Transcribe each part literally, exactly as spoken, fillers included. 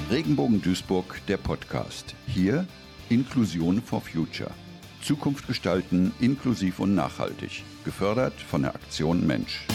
Regenbogen Duisburg, der Podcast. Hier Inklusion for Future. Zukunft gestalten, inklusiv und nachhaltig. Gefördert von der Aktion Mensch.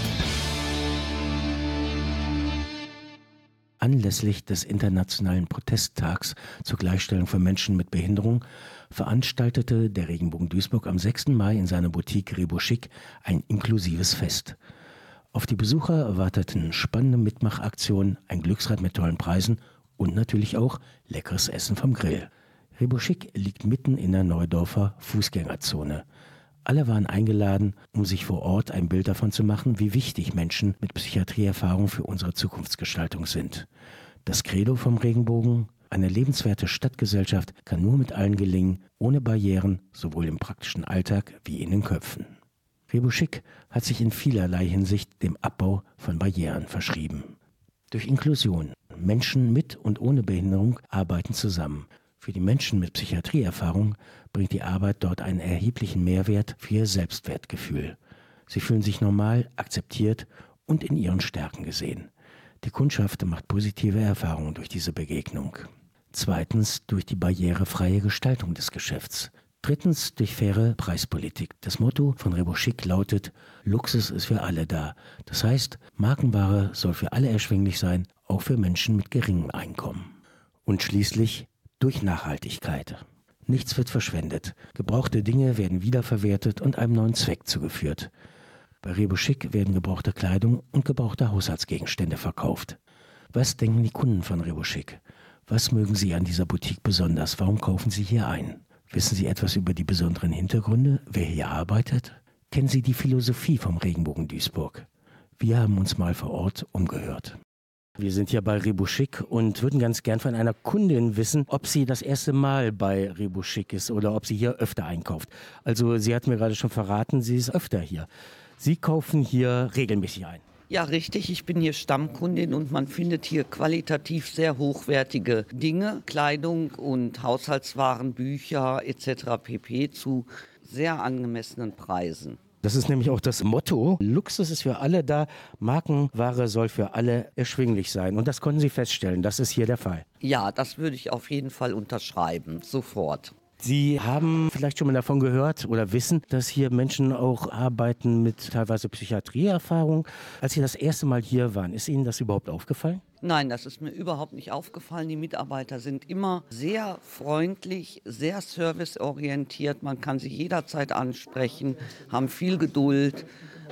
Anlässlich des Internationalen Protesttags zur Gleichstellung von Menschen mit Behinderung veranstaltete der Regenbogen Duisburg am sechsten Mai in seiner Boutique Rebo Chic ein inklusives Fest. Auf die Besucher erwarteten spannende Mitmachaktionen, ein Glücksrad mit tollen Preisen und natürlich auch leckeres Essen vom Grill. Rebo Chic liegt mitten in der Neudorfer Fußgängerzone. Alle waren eingeladen, um sich vor Ort ein Bild davon zu machen, wie wichtig Menschen mit Psychiatrieerfahrung für unsere Zukunftsgestaltung sind. Das Credo vom Regenbogen: eine lebenswerte Stadtgesellschaft kann nur mit allen gelingen, ohne Barrieren, sowohl im praktischen Alltag wie in den Köpfen. Rebo Chic hat sich in vielerlei Hinsicht dem Abbau von Barrieren verschrieben. Durch Inklusion. Menschen mit und ohne Behinderung arbeiten zusammen. Für die Menschen mit Psychiatrieerfahrung bringt die Arbeit dort einen erheblichen Mehrwert für ihr Selbstwertgefühl. Sie fühlen sich normal, akzeptiert und in ihren Stärken gesehen. Die Kundschaft macht positive Erfahrungen durch diese Begegnung. Zweitens durch die barrierefreie Gestaltung des Geschäfts. Drittens durch faire Preispolitik. Das Motto von Rebo Chic lautet: Luxus ist für alle da. Das heißt, Markenware soll für alle erschwinglich sein, auch für Menschen mit geringem Einkommen. Und schließlich durch Nachhaltigkeit. Nichts wird verschwendet. Gebrauchte Dinge werden wiederverwertet und einem neuen Zweck zugeführt. Bei Rebo Chic werden gebrauchte Kleidung und gebrauchte Haushaltsgegenstände verkauft. Was denken die Kunden von Rebo Chic? Was mögen sie an dieser Boutique besonders? Warum kaufen sie hier ein? Wissen Sie etwas über die besonderen Hintergründe, wer hier arbeitet? Kennen Sie die Philosophie vom Regenbogen Duisburg? Wir haben uns mal vor Ort umgehört. Wir sind hier bei Rebo Chic und würden ganz gern von einer Kundin wissen, ob sie das erste Mal bei Rebo Chic ist oder ob sie hier öfter einkauft. Also sie hat mir gerade schon verraten, sie ist öfter hier. Sie kaufen hier regelmäßig ein. Ja, richtig. Ich bin hier Stammkundin und man findet hier qualitativ sehr hochwertige Dinge, Kleidung und Haushaltswaren, Bücher et cetera pp. Zu sehr angemessenen Preisen. Das ist nämlich auch das Motto: Luxus ist für alle da, Markenware soll für alle erschwinglich sein. Und das konnten Sie feststellen, das ist hier der Fall. Ja, das würde ich auf jeden Fall unterschreiben, sofort. Sie haben vielleicht schon mal davon gehört oder wissen, dass hier Menschen auch arbeiten mit teilweise Psychiatrieerfahrung. Als Sie das erste Mal hier waren, ist Ihnen das überhaupt aufgefallen? Nein, das ist mir überhaupt nicht aufgefallen. Die Mitarbeiter sind immer sehr freundlich, sehr serviceorientiert. Man kann sie jederzeit ansprechen, haben viel Geduld.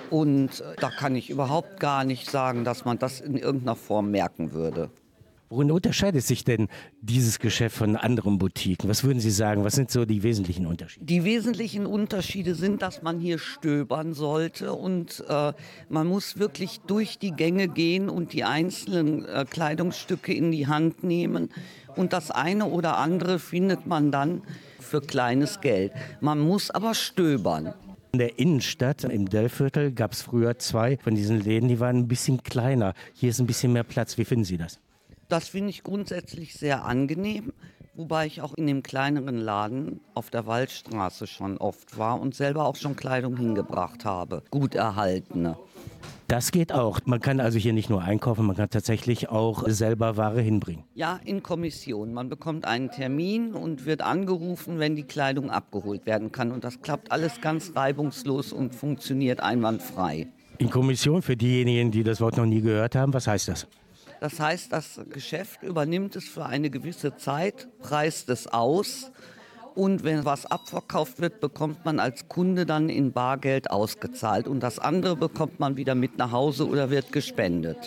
Und da kann ich überhaupt gar nicht sagen, dass man das in irgendeiner Form merken würde. Worin unterscheidet sich denn dieses Geschäft von anderen Boutiquen? Was würden Sie sagen? Was sind so die wesentlichen Unterschiede? Die wesentlichen Unterschiede sind, dass man hier stöbern sollte und äh, man muss wirklich durch die Gänge gehen und die einzelnen äh, Kleidungsstücke in die Hand nehmen. Und das eine oder andere findet man dann für kleines Geld. Man muss aber stöbern. In der Innenstadt, im Dellviertel, gab es früher zwei von diesen Läden, die waren ein bisschen kleiner. Hier ist ein bisschen mehr Platz. Wie finden Sie das? Das finde ich grundsätzlich sehr angenehm, wobei ich auch in dem kleineren Laden auf der Waldstraße schon oft war und selber auch schon Kleidung hingebracht habe, gut erhaltene. Das geht auch. Man kann also hier nicht nur einkaufen, man kann tatsächlich auch selber Ware hinbringen. Ja, in Kommission. Man bekommt einen Termin und wird angerufen, wenn die Kleidung abgeholt werden kann. Und das klappt alles ganz reibungslos und funktioniert einwandfrei. In Kommission, für diejenigen, die das Wort noch nie gehört haben, was heißt das? Das heißt, das Geschäft übernimmt es für eine gewisse Zeit, preist es aus und wenn was abverkauft wird, bekommt man als Kunde dann in Bargeld ausgezahlt und das andere bekommt man wieder mit nach Hause oder wird gespendet.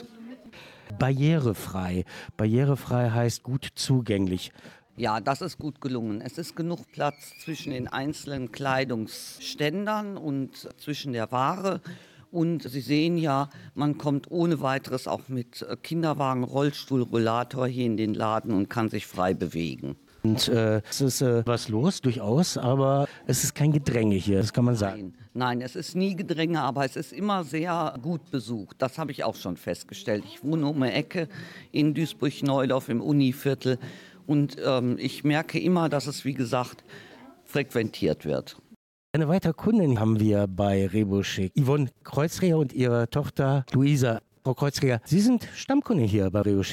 Barrierefrei. Barrierefrei heißt gut zugänglich. Ja, das ist gut gelungen. Es ist genug Platz zwischen den einzelnen Kleidungsständern und zwischen der Ware. Und Sie sehen ja, man kommt ohne weiteres auch mit Kinderwagen, Rollstuhl, Rollator hier in den Laden und kann sich frei bewegen. Und äh, es ist äh, was los, durchaus, aber es ist kein Gedränge hier, das kann man sagen. Nein, nein, es ist nie Gedränge, aber es ist immer sehr gut besucht. Das habe ich auch schon festgestellt. Ich wohne um die Ecke in Duisburg-Neudorf im Univiertel und ähm, ich merke immer, dass es, wie gesagt, frequentiert wird. Eine weitere Kundin haben wir bei Rebo Chic, Yvonne Kreuzreher und ihre Tochter Luisa. Frau Kreuzreher, Sie sind Stammkundin hier bei Rebo Chic.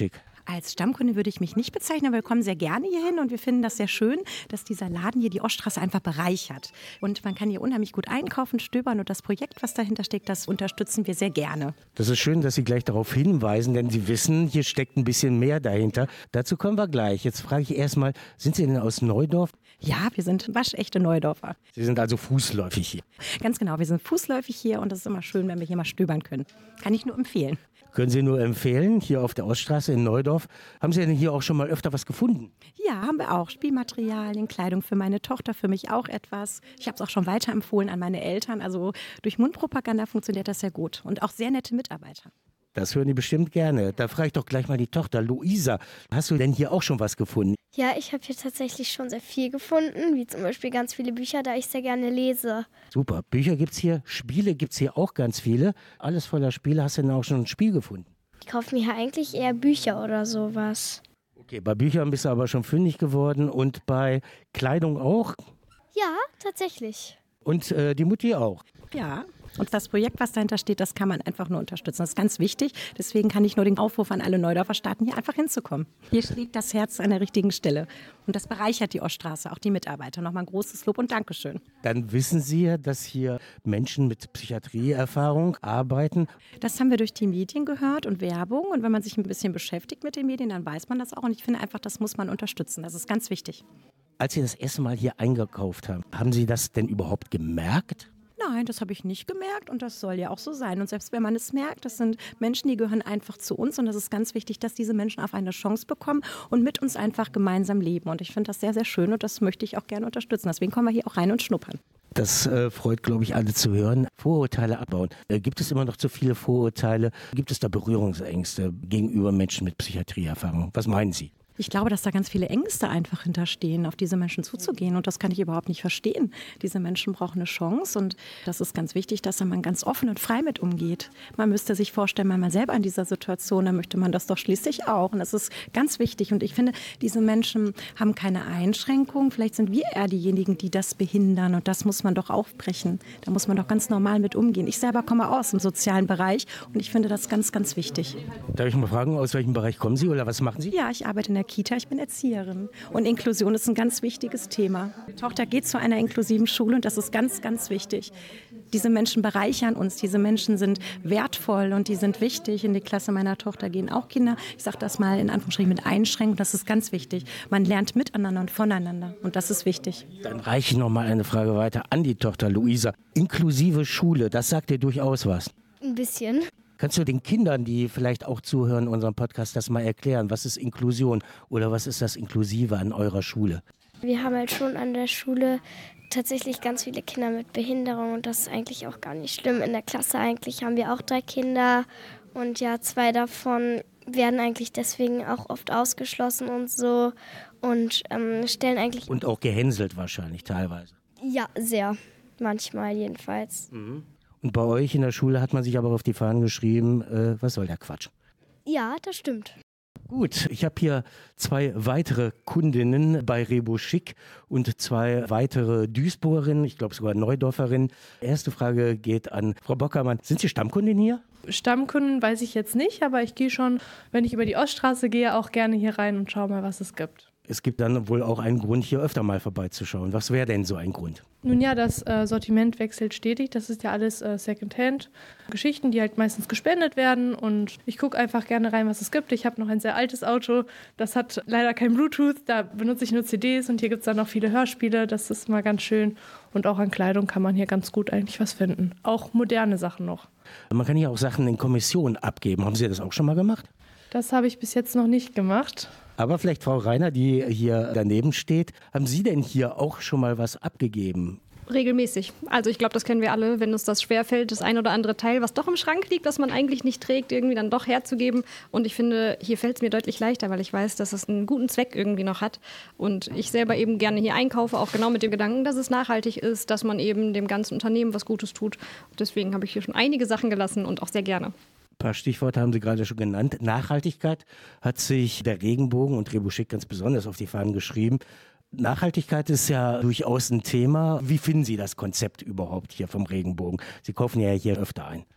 Als Stammkunde würde ich mich nicht bezeichnen, aber wir kommen sehr gerne hier hin und wir finden das sehr schön, dass dieser Laden hier die Oststraße einfach bereichert. Und man kann hier unheimlich gut einkaufen, stöbern und das Projekt, was dahinter steckt, das unterstützen wir sehr gerne. Das ist schön, dass Sie gleich darauf hinweisen, denn Sie wissen, hier steckt ein bisschen mehr dahinter. Dazu kommen wir gleich. Jetzt frage ich erstmal, sind Sie denn aus Neudorf? Ja, wir sind waschechte Neudorfer. Sie sind also fußläufig hier. Ganz genau, wir sind fußläufig hier und es ist immer schön, wenn wir hier mal stöbern können. Kann ich nur empfehlen. Können Sie nur empfehlen, hier auf der Oststraße in Neudorf. Haben Sie denn hier auch schon mal öfter was gefunden? Ja, haben wir auch. Spielmaterialien, Kleidung für meine Tochter, für mich auch etwas. Ich habe es auch schon weiterempfohlen an meine Eltern. Also durch Mundpropaganda funktioniert das sehr gut. Und auch sehr nette Mitarbeiter. Das hören die bestimmt gerne. Da frage ich doch gleich mal die Tochter, Luisa. Hast du denn hier auch schon was gefunden? Ja, ich habe hier tatsächlich schon sehr viel gefunden, wie zum Beispiel ganz viele Bücher, da ich sehr gerne lese. Super. Bücher gibt's hier, Spiele gibt's hier auch ganz viele. Alles voller Spiele. Hast du denn auch schon ein Spiel gefunden? Ich kaufe mir hier eigentlich eher Bücher oder sowas. Okay, bei Büchern bist du aber schon fündig geworden und bei Kleidung auch? Ja, tatsächlich. Und äh, die Mutti auch? Ja. Und das Projekt, was dahinter steht, das kann man einfach nur unterstützen. Das ist ganz wichtig. Deswegen kann ich nur den Aufruf an alle Neudorfer starten, hier einfach hinzukommen. Hier schlägt das Herz an der richtigen Stelle. Und das bereichert die Oststraße, auch die Mitarbeiter. Nochmal ein großes Lob und Dankeschön. Dann wissen Sie ja, dass hier Menschen mit Psychiatrieerfahrung arbeiten. Das haben wir durch die Medien gehört und Werbung. Und wenn man sich ein bisschen beschäftigt mit den Medien, dann weiß man das auch. Und ich finde einfach, das muss man unterstützen. Das ist ganz wichtig. Als Sie das erste Mal hier eingekauft haben, haben Sie das denn überhaupt gemerkt? Nein, das habe ich nicht gemerkt und das soll ja auch so sein. Und selbst wenn man es merkt, das sind Menschen, die gehören einfach zu uns und das ist ganz wichtig, dass diese Menschen auf eine Chance bekommen und mit uns einfach gemeinsam leben. Und ich finde das sehr, sehr schön und das möchte ich auch gerne unterstützen. Deswegen kommen wir hier auch rein und schnuppern. Das äh, freut, glaube ich, alle zu hören. Vorurteile abbauen. Äh, gibt es immer noch zu viele Vorurteile? Gibt es da Berührungsängste gegenüber Menschen mit Psychiatrieerfahrung? Was meinen Sie? Ich glaube, dass da ganz viele Ängste einfach hinterstehen, auf diese Menschen zuzugehen. Und das kann ich überhaupt nicht verstehen. Diese Menschen brauchen eine Chance. Und das ist ganz wichtig, dass man ganz offen und frei mit umgeht. Man müsste sich vorstellen, man mal selber in dieser Situation, dann möchte man das doch schließlich auch. Und das ist ganz wichtig. Und ich finde, diese Menschen haben keine Einschränkungen. Vielleicht sind wir eher diejenigen, die das behindern. Und das muss man doch aufbrechen. Da muss man doch ganz normal mit umgehen. Ich selber komme aus dem sozialen Bereich. Und ich finde das ganz, ganz wichtig. Darf ich mal fragen, aus welchem Bereich kommen Sie oder was machen Sie? Ja, ich arbeite in der Kita, ich bin Erzieherin. Und Inklusion ist ein ganz wichtiges Thema. Die Tochter geht zu einer inklusiven Schule und das ist ganz, ganz wichtig. Diese Menschen bereichern uns, diese Menschen sind wertvoll und die sind wichtig. In die Klasse meiner Tochter gehen auch Kinder, ich sage das mal in Anführungsstrichen mit Einschränkung, das ist ganz wichtig. Man lernt miteinander und voneinander und das ist wichtig. Dann reiche ich noch mal eine Frage weiter an die Tochter Luisa. Inklusive Schule, das sagt dir durchaus was? Ein bisschen. Kannst du den Kindern, die vielleicht auch zuhören, unserem Podcast, das mal erklären? Was ist Inklusion oder was ist das Inklusive an eurer Schule? Wir haben halt schon an der Schule tatsächlich ganz viele Kinder mit Behinderung und das ist eigentlich auch gar nicht schlimm. In der Klasse eigentlich haben wir auch drei Kinder und ja, zwei davon werden eigentlich deswegen auch oft ausgeschlossen und so und ähm, stellen eigentlich... Und auch gehänselt wahrscheinlich teilweise. Ja, sehr. Manchmal jedenfalls. Mhm. Und bei euch in der Schule hat man sich aber auf die Fahnen geschrieben, äh, was soll der Quatsch? Ja, das stimmt. Gut, ich habe hier zwei weitere Kundinnen bei Rebo Chic und zwei weitere Duisburgerinnen, ich glaube sogar Neudorferinnen. Erste Frage geht an Frau Bockermann. Sind Sie Stammkundin hier? Stammkunden weiß ich jetzt nicht, aber ich gehe schon, wenn ich über die Oststraße gehe, auch gerne hier rein und schaue mal, was es gibt. Es gibt dann wohl auch einen Grund, hier öfter mal vorbeizuschauen. Was wäre denn so ein Grund? Nun ja, das äh, Sortiment wechselt stetig. Das ist ja alles äh, Secondhand. Geschichten, die halt meistens gespendet werden. Und ich gucke einfach gerne rein, was es gibt. Ich habe noch ein sehr altes Auto. Das hat leider kein Bluetooth. Da benutze ich nur C Ds. Und hier gibt es dann noch viele Hörspiele. Das ist mal ganz schön. Und auch an Kleidung kann man hier ganz gut eigentlich was finden. Auch moderne Sachen noch. Man kann hier auch Sachen in Kommission abgeben. Haben Sie das auch schon mal gemacht? Das habe ich bis jetzt noch nicht gemacht. Aber vielleicht Frau Reiner, die hier daneben steht, haben Sie denn hier auch schon mal was abgegeben? Regelmäßig. Also ich glaube, das kennen wir alle, wenn uns das schwerfällt, das ein oder andere Teil, was doch im Schrank liegt, was man eigentlich nicht trägt, irgendwie dann doch herzugeben. Und ich finde, hier fällt es mir deutlich leichter, weil ich weiß, dass es einen guten Zweck irgendwie noch hat. Und ich selber eben gerne hier einkaufe, auch genau mit dem Gedanken, dass es nachhaltig ist, dass man eben dem ganzen Unternehmen was Gutes tut. Deswegen habe ich hier schon einige Sachen gelassen und auch sehr gerne. Ein paar Stichworte haben Sie gerade schon genannt. Nachhaltigkeit hat sich der Regenbogen und Rebo Chic ganz besonders auf die Fahnen geschrieben. Nachhaltigkeit ist ja durchaus ein Thema. Wie finden Sie das Konzept überhaupt hier vom Regenbogen? Sie kaufen ja hier öfter ein.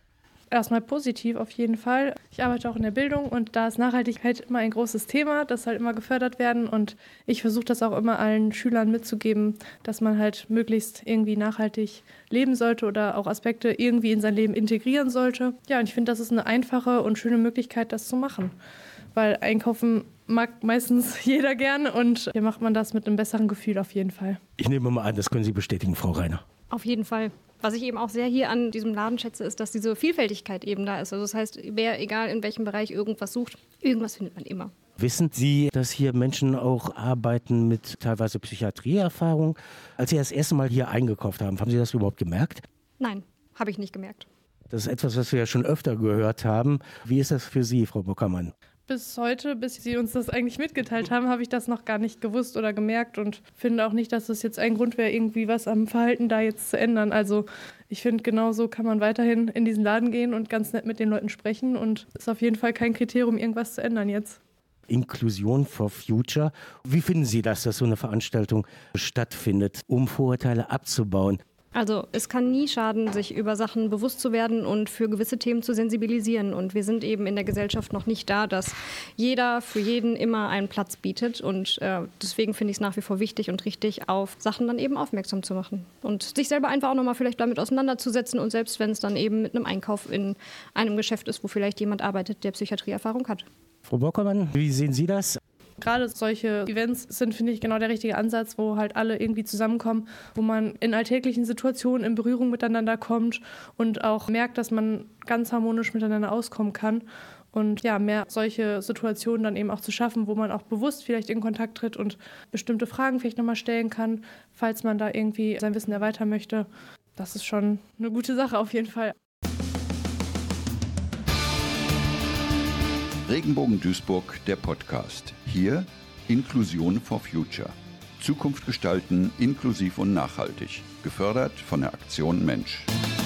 Erstmal positiv auf jeden Fall. Ich arbeite auch in der Bildung und da ist Nachhaltigkeit immer ein großes Thema, das soll immer gefördert werden und ich versuche das auch immer allen Schülern mitzugeben, dass man halt möglichst irgendwie nachhaltig leben sollte oder auch Aspekte irgendwie in sein Leben integrieren sollte. Ja, und ich finde, das ist eine einfache und schöne Möglichkeit, das zu machen, weil einkaufen mag meistens jeder gern und hier macht man das mit einem besseren Gefühl auf jeden Fall. Ich nehme mal an, das können Sie bestätigen, Frau Reiner. Auf jeden Fall. Was ich eben auch sehr hier an diesem Laden schätze, ist, dass diese Vielfältigkeit eben da ist. Also das heißt, wer, egal in welchem Bereich irgendwas sucht, irgendwas findet man immer. Wissen Sie, dass hier Menschen auch arbeiten mit teilweise Psychiatrieerfahrung? Als Sie das erste Mal hier eingekauft haben, haben Sie das überhaupt gemerkt? Nein, habe ich nicht gemerkt. Das ist etwas, was wir ja schon öfter gehört haben. Wie ist das für Sie, Frau Bockermann? Bis heute, bis Sie uns das eigentlich mitgeteilt haben, habe ich das noch gar nicht gewusst oder gemerkt und finde auch nicht, dass das jetzt ein Grund wäre, irgendwie was am Verhalten da jetzt zu ändern. Also ich finde, genauso kann man weiterhin in diesen Laden gehen und ganz nett mit den Leuten sprechen und ist auf jeden Fall kein Kriterium, irgendwas zu ändern jetzt. Inklusion for Future. Wie finden Sie das, dass so eine Veranstaltung stattfindet, um Vorurteile abzubauen? Also es kann nie schaden, sich über Sachen bewusst zu werden und für gewisse Themen zu sensibilisieren. Und wir sind eben in der Gesellschaft noch nicht da, dass jeder für jeden immer einen Platz bietet. Und äh, deswegen finde ich es nach wie vor wichtig und richtig, auf Sachen dann eben aufmerksam zu machen. Und sich selber einfach auch nochmal vielleicht damit auseinanderzusetzen. Und selbst wenn es dann eben mit einem Einkauf in einem Geschäft ist, wo vielleicht jemand arbeitet, der Psychiatrieerfahrung hat. Frau Bockermann, wie sehen Sie das? Gerade solche Events sind, finde ich, genau der richtige Ansatz, wo halt alle irgendwie zusammenkommen, wo man in alltäglichen Situationen in Berührung miteinander kommt und auch merkt, dass man ganz harmonisch miteinander auskommen kann. Und ja, mehr solche Situationen dann eben auch zu schaffen, wo man auch bewusst vielleicht in Kontakt tritt und bestimmte Fragen vielleicht nochmal stellen kann, falls man da irgendwie sein Wissen erweitern möchte. Das ist schon eine gute Sache auf jeden Fall. Regenbogen Duisburg, der Podcast. Hier Inklusion for Future. Zukunft gestalten, inklusiv und nachhaltig. Gefördert von der Aktion Mensch.